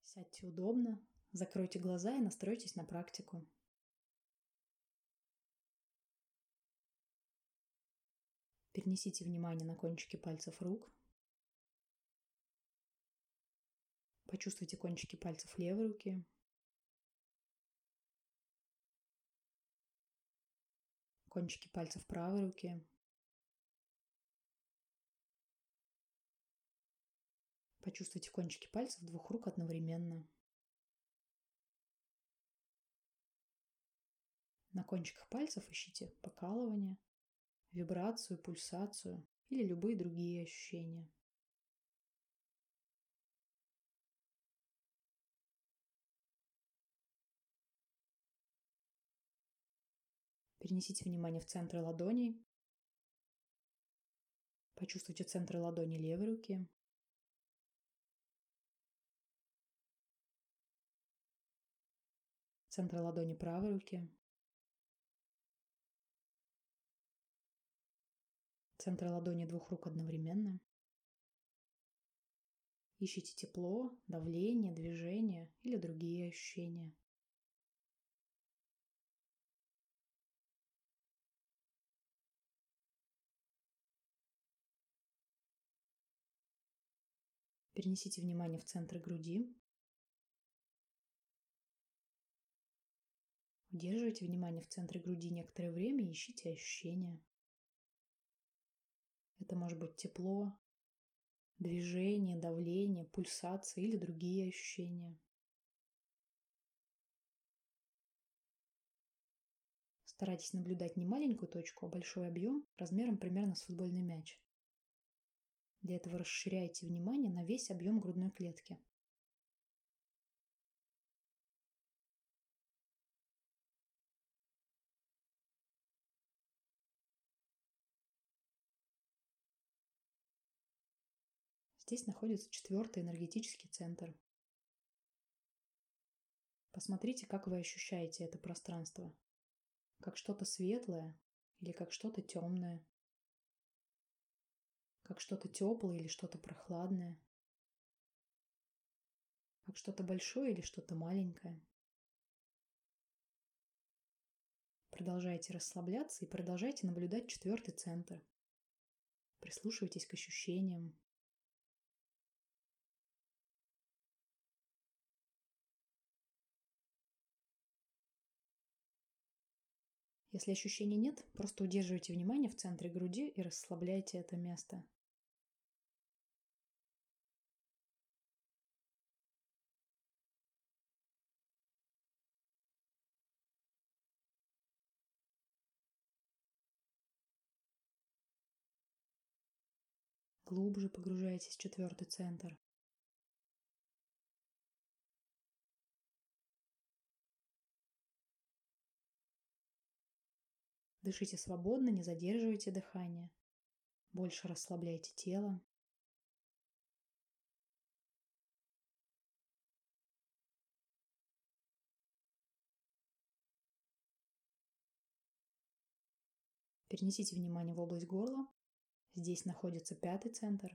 Сядьте удобно, закройте глаза и настройтесь на практику. Перенесите внимание на кончики пальцев рук. Почувствуйте кончики пальцев левой руки. Кончики пальцев правой руки. Почувствуйте кончики пальцев двух рук одновременно. На кончиках пальцев ищите покалывание, вибрацию, пульсацию или любые другие ощущения. Перенесите внимание в центры ладоней. Почувствуйте центры ладони левой руки. Центры ладони правой руки. Центры ладони двух рук одновременно. Ищите тепло, давление, движение или другие ощущения. Перенесите внимание в центр груди. Удерживайте внимание в центре груди некоторое время и ищите ощущения. Это может быть тепло, движение, давление, пульсация или другие ощущения. Старайтесь наблюдать не маленькую точку, а большой объем размером примерно с футбольный мяч. Для этого расширяйте внимание на весь объем грудной клетки. Здесь находится 4-й энергетический центр. Посмотрите, как вы ощущаете это пространство. Как что-то светлое или как что-то темное. Как что-то теплое или что-то прохладное. Как что-то большое или что-то маленькое. Продолжайте расслабляться и продолжайте наблюдать 4-й центр. Прислушивайтесь к ощущениям. Если ощущений нет, просто удерживайте внимание в центре груди и расслабляйте это место. Глубже погружайтесь в 4-й центр. Дышите свободно, не задерживайте дыхание. Больше расслабляйте тело. Перенесите внимание в область горла. Здесь находится 5-й центр.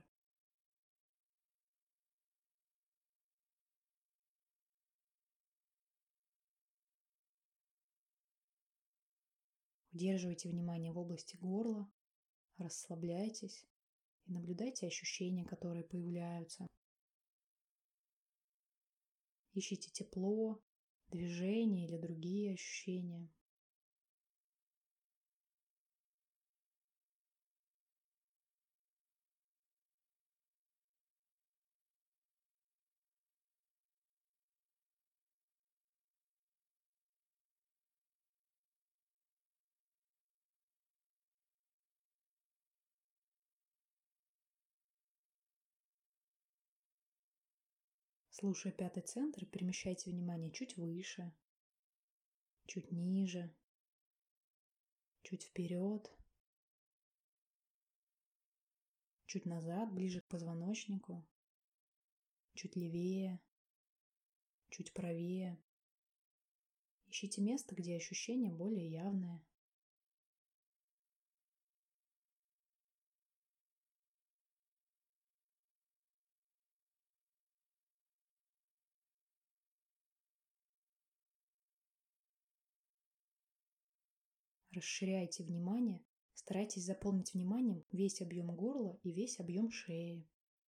Удерживайте внимание в области горла. Расслабляйтесь и наблюдайте ощущения, которые появляются. Ищите тепло, движение или другие ощущения. Слушая 5-й центр, перемещайте внимание чуть выше, чуть ниже, чуть вперед, чуть назад, ближе к позвоночнику, чуть левее, чуть правее. Ищите место, где ощущение более явное. Расширяйте внимание, старайтесь заполнить вниманием весь объем горла и весь объем шеи.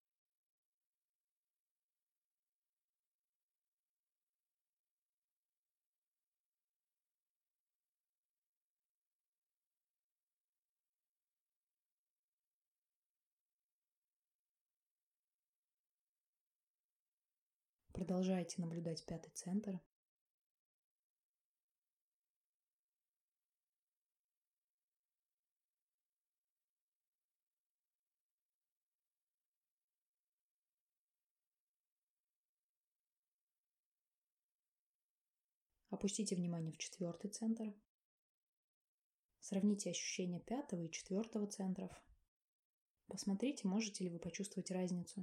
Продолжайте наблюдать пятый центр. Опустите внимание в четвертый центр. Сравните ощущения пятого и четвертого центров. Посмотрите, можете ли вы почувствовать разницу.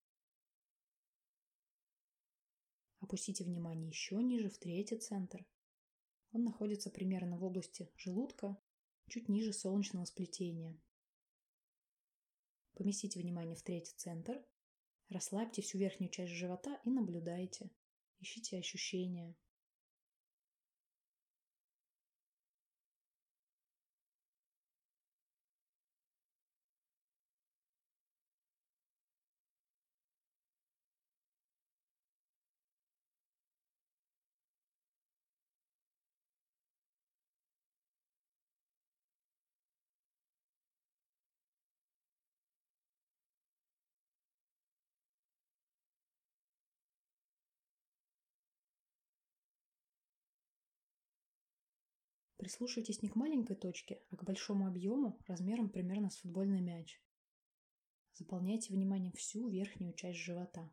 Опустите внимание еще ниже, в третий центр. Он находится примерно в области желудка, чуть ниже солнечного сплетения. Поместите внимание в третий центр. Расслабьте всю верхнюю часть живота и наблюдайте. Ищите ощущения. Прислушивайтесь не к маленькой точке, а к большому объему размером примерно с футбольный мяч. Заполняйте вниманием всю верхнюю часть живота.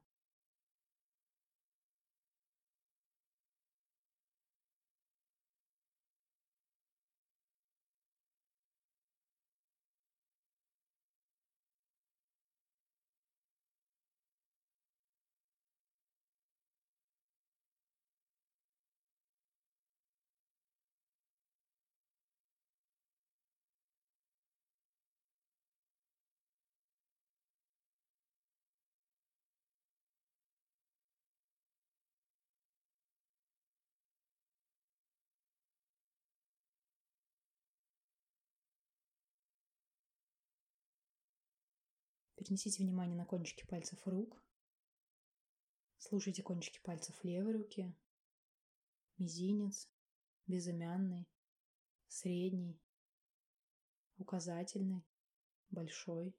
Перенесите внимание на кончики пальцев рук. Слушайте кончики пальцев левой руки, мизинец, безымянный, средний, указательный, большой.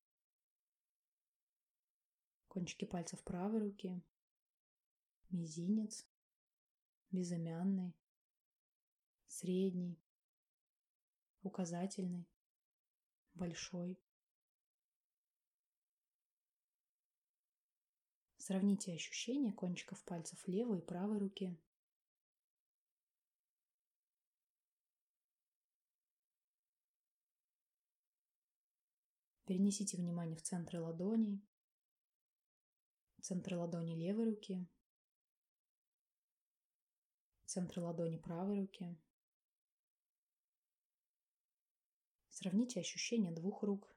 Кончики пальцев правой руки, мизинец, безымянный, средний, указательный, большой. Сравните ощущения кончиков пальцев левой и правой руки. Перенесите внимание в центры ладоней, центры ладони левой руки, центры ладони правой руки. Сравните ощущения двух рук.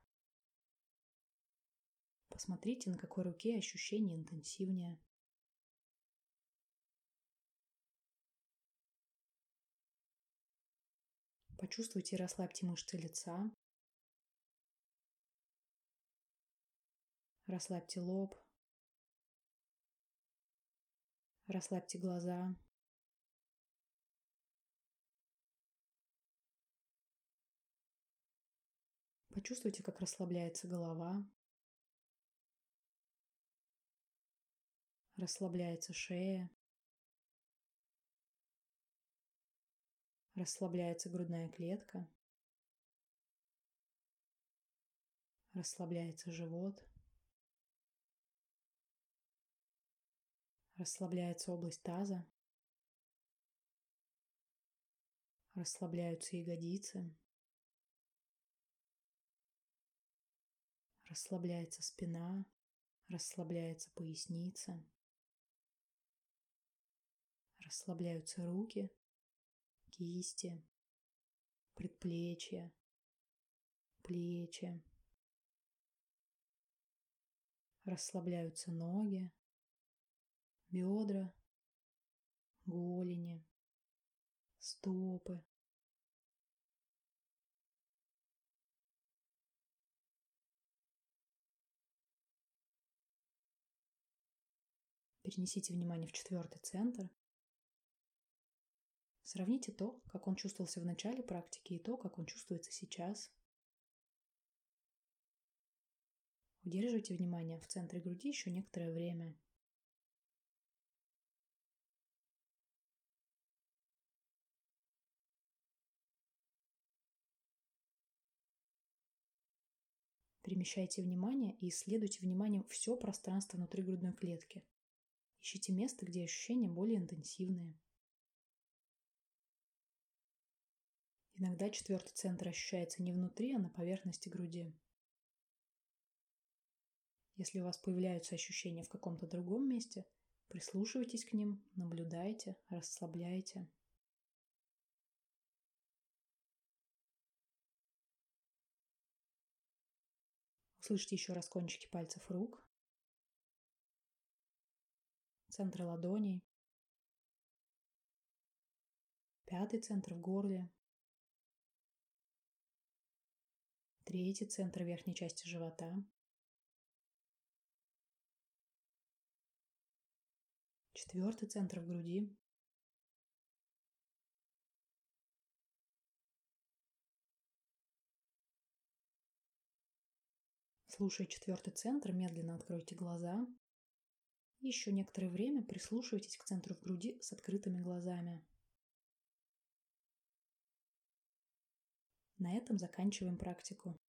Посмотрите, на какой руке ощущение интенсивнее. Почувствуйте и расслабьте мышцы лица. Расслабьте лоб. Расслабьте глаза. Почувствуйте, как расслабляется голова. Расслабляется шея. Расслабляется грудная клетка. Расслабляется живот. Расслабляется область таза. Расслабляются ягодицы. Расслабляется спина. Расслабляется поясница. Расслабляются руки, кисти, предплечья, плечи. Расслабляются ноги, бедра, голени, стопы, Перенесите внимание в четвертый центр. Сравните то, как он чувствовался в начале практики, и то, как он чувствуется сейчас. Удерживайте внимание в центре груди еще некоторое время. Перемещайте внимание и исследуйте вниманием все пространство внутри грудной клетки. Ищите место, где ощущения более интенсивные. Иногда четвертый центр ощущается не внутри, а на поверхности груди. Если у вас появляются ощущения в каком-то другом месте, прислушивайтесь к ним, наблюдайте, расслабляйте. Услышьте еще раз кончики пальцев рук, центры ладоней, пятый центр в горле, третий центр верхней части живота, четвертый центр в груди, слушая четвертый центр, медленно откройте глаза. И еще некоторое время прислушивайтесь к центру в груди с открытыми глазами. На этом заканчиваем практику.